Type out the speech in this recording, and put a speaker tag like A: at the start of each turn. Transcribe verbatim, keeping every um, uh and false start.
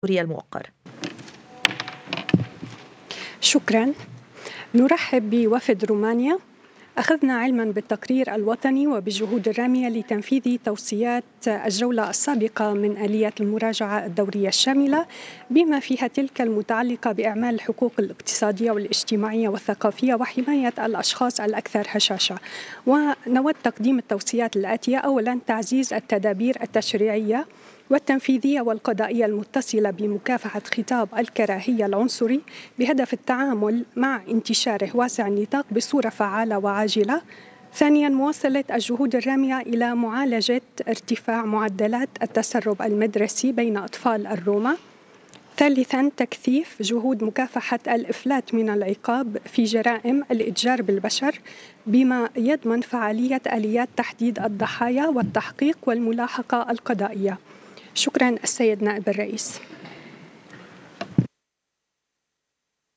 A: سوريا الموقر.
B: شكرا. نرحب بوفد رومانيا. أخذنا علما بالتقرير الوطني وبالجهود الرامية لتنفيذ توصيات الجولة السابقة من آليات المراجعة الدورية الشاملة، بما فيها تلك المتعلقة بإعمال الحقوق الاقتصادية والاجتماعية والثقافية وحماية الأشخاص الأكثر هشاشة. ونود تقديم التوصيات الآتية: أولا، تعزيز التدابير التشريعية والتنفيذية والقضائية المتصلة بمكافحة خطاب الكراهية العنصري بهدف التعامل مع انتشاره واسع النطاق بصورة فعالة وعاجلة. ثانياً، مواصلة الجهود الرامية إلى معالجة ارتفاع معدلات التسرب المدرسي بين أطفال الروما. ثالثاً، تكثيف جهود مكافحة الإفلات من العقاب في جرائم الإتجار بالبشر بما يضمن فعالية آليات تحديد الضحايا والتحقيق والملاحقة القضائية. شكراً السيد نائب الرئيس.